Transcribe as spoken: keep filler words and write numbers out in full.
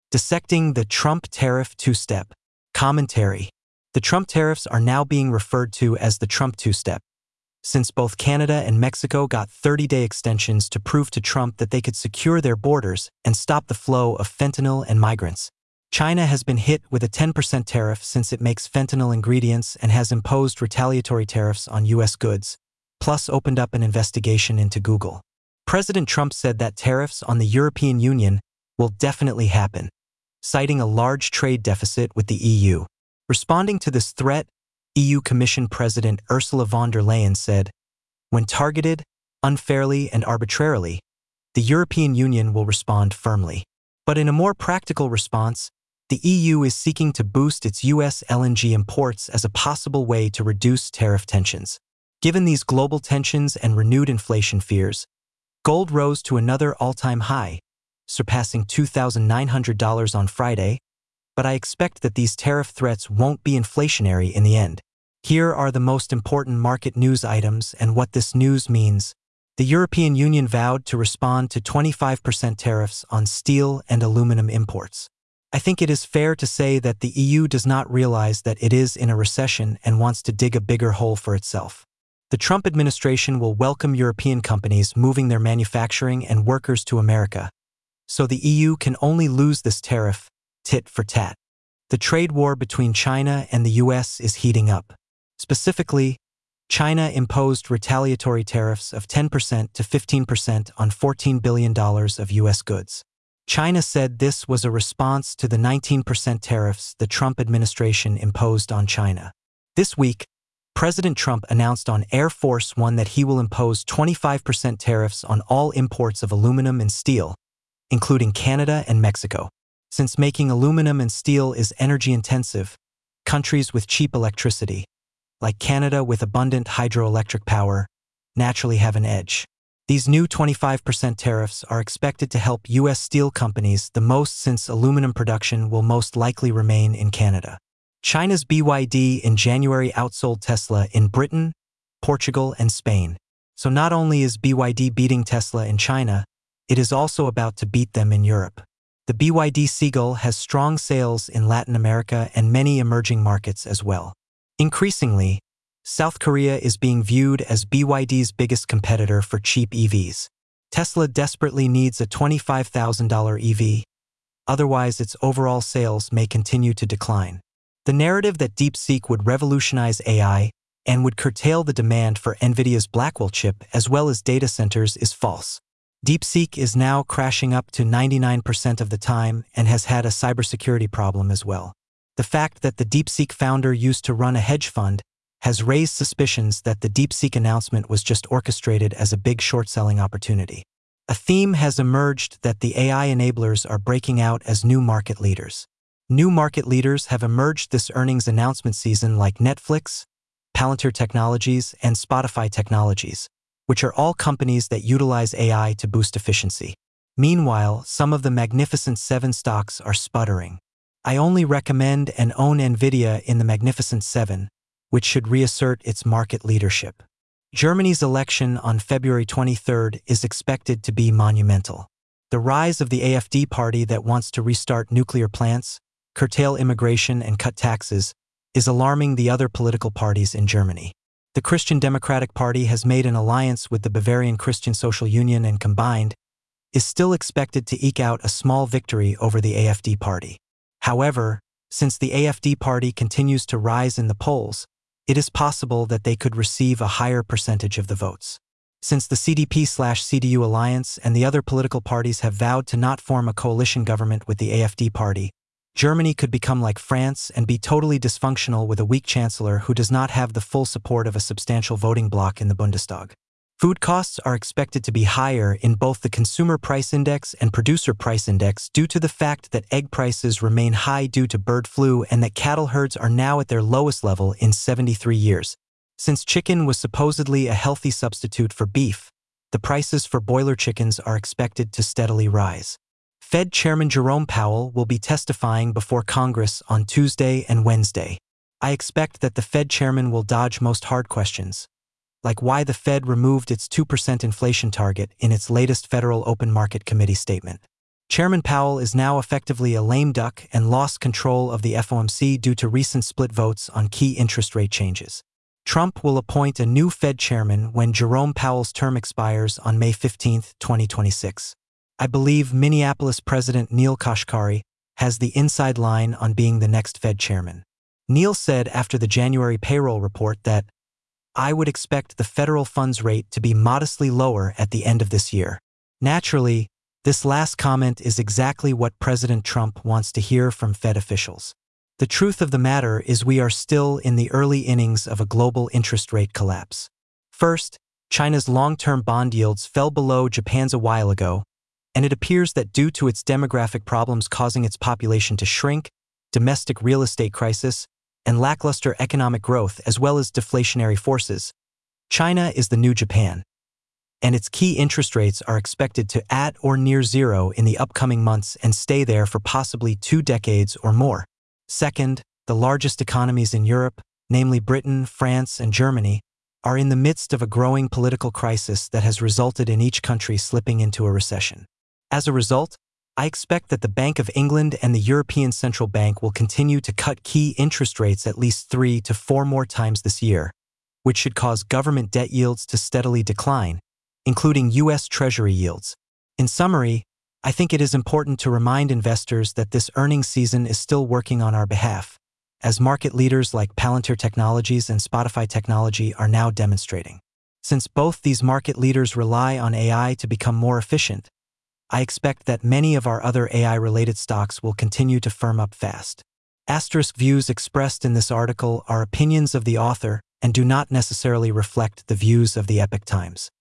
Dissecting the Trump Tariff Two-Step. Commentary. The Trump tariffs are now being referred to as the Trump Two-Step, since both Canada and Mexico got thirty-day extensions to prove to Trump that they could secure their borders and stop the flow of fentanyl and migrants. China has been hit with a ten percent tariff since it makes fentanyl ingredients and has imposed retaliatory tariffs on U S goods, plus opened up an investigation into Google. President Trump said that tariffs on the European Union will definitely happen, citing a large trade deficit with the E U. Responding to this threat, E U Commission President Ursula von der Leyen said, "When targeted, unfairly and arbitrarily, the European Union will respond firmly." But in a more practical response, the E U is seeking to boost its U S L N G imports as a possible way to reduce tariff tensions. Given these global tensions and renewed inflation fears, gold rose to another all-time high, surpassing two thousand nine hundred dollars on Friday, but I expect that these tariff threats won't be inflationary in the end. Here are the most important market news items and what this news means. The European Union vowed to respond to twenty-five percent tariffs on steel and aluminum imports. I think it is fair to say that the E U does not realize that it is in a recession and wants to dig a bigger hole for itself. The Trump administration will welcome European companies moving their manufacturing and workers to America, so the E U can only lose this tariff, tit for tat. The trade war between China and the U S is heating up. Specifically, China imposed retaliatory tariffs of ten percent to fifteen percent on fourteen billion dollars of U S goods. China said this was a response to the nineteen percent tariffs the Trump administration imposed on China. This week, President Trump announced on Air Force One that he will impose twenty-five percent tariffs on all imports of aluminum and steel, including Canada and Mexico. Since making aluminum and steel is energy-intensive, countries with cheap electricity, like Canada with abundant hydroelectric power, naturally have an edge. These new twenty-five percent tariffs are expected to help U S steel companies the most since aluminum production will most likely remain in Canada. China's B Y D in January outsold Tesla in Britain, Portugal, and Spain. So not only is B Y D beating Tesla in China, it is also about to beat them in Europe. The B Y D Seagull has strong sales in Latin America and many emerging markets as well. Increasingly, South Korea is being viewed as B Y D's biggest competitor for cheap E Vs. Tesla desperately needs a twenty-five thousand dollar E V, otherwise its overall sales may continue to decline. The narrative that DeepSeek would revolutionize A I and would curtail the demand for NVIDIA's Blackwell chip as well as data centers is false. DeepSeek is now crashing up to ninety-nine percent of the time and has had a cybersecurity problem as well. The fact that the DeepSeek founder used to run a hedge fund has raised suspicions that the DeepSeek announcement was just orchestrated as a big short-selling opportunity. A theme has emerged that the A I enablers are breaking out as new market leaders. New market leaders have emerged this earnings announcement season like Netflix, Palantir Technologies, and Spotify Technologies, which are all companies that utilize A I to boost efficiency. Meanwhile, some of the Magnificent Seven stocks are sputtering. I only recommend and own NVIDIA in the Magnificent Seven, which should reassert its market leadership. Germany's election on February twenty-third is expected to be monumental. The rise of the A F D party that wants to restart nuclear plants, curtail immigration, and cut taxes is alarming the other political parties in Germany. The Christian Democratic Party has made an alliance with the Bavarian Christian Social Union and combined is still expected to eke out a small victory over the A F D party. However, since the A F D party continues to rise in the polls, it is possible that they could receive a higher percentage of the votes. Since the C D P/C D U alliance and the other political parties have vowed to not form a coalition government with the A F D party, Germany could become like France and be totally dysfunctional with a weak chancellor who does not have the full support of a substantial voting bloc in the Bundestag. Food costs are expected to be higher in both the Consumer Price Index and Producer Price Index due to the fact that egg prices remain high due to bird flu and that cattle herds are now at their lowest level in seventy-three years. Since chicken was supposedly a healthy substitute for beef, the prices for broiler chickens are expected to steadily rise. Fed Chairman Jerome Powell will be testifying before Congress on Tuesday and Wednesday. I expect that the Fed chairman will dodge most hard questions, like why the Fed removed its two percent inflation target in its latest Federal Open Market Committee statement. Chairman Powell is now effectively a lame duck and lost control of the F O M C due to recent split votes on key interest rate changes. Trump will appoint a new Fed chairman when Jerome Powell's term expires on May fifteenth, twenty twenty-six. I believe Minneapolis President Neel Kashkari has the inside line on being the next Fed chairman. Neel said after the January payroll report that, "I would expect the federal funds rate to be modestly lower at the end of this year." Naturally, this last comment is exactly what President Trump wants to hear from Fed officials. The truth of the matter is we are still in the early innings of a global interest rate collapse. First, China's long-term bond yields fell below Japan's a while ago, and it appears that due to its demographic problems causing its population to shrink, domestic real estate crisis, and lackluster economic growth as well as deflationary forces, China is the new Japan, and its key interest rates are expected to at or near zero in the upcoming months and stay there for possibly two decades or more. Second, the largest economies in Europe, namely Britain, France, and Germany, are in the midst of a growing political crisis that has resulted in each country slipping into a recession. As a result, I expect that the Bank of England and the European Central Bank will continue to cut key interest rates at least three to four more times this year, which should cause government debt yields to steadily decline, including U S Treasury yields. In summary, I think it is important to remind investors that this earnings season is still working on our behalf, as market leaders like Palantir Technologies and Spotify Technology are now demonstrating. Since both these market leaders rely on A I to become more efficient, I expect that many of our other A I-related stocks will continue to firm up fast. Asterisk views expressed in this article are opinions of the author and do not necessarily reflect the views of the Epoch Times.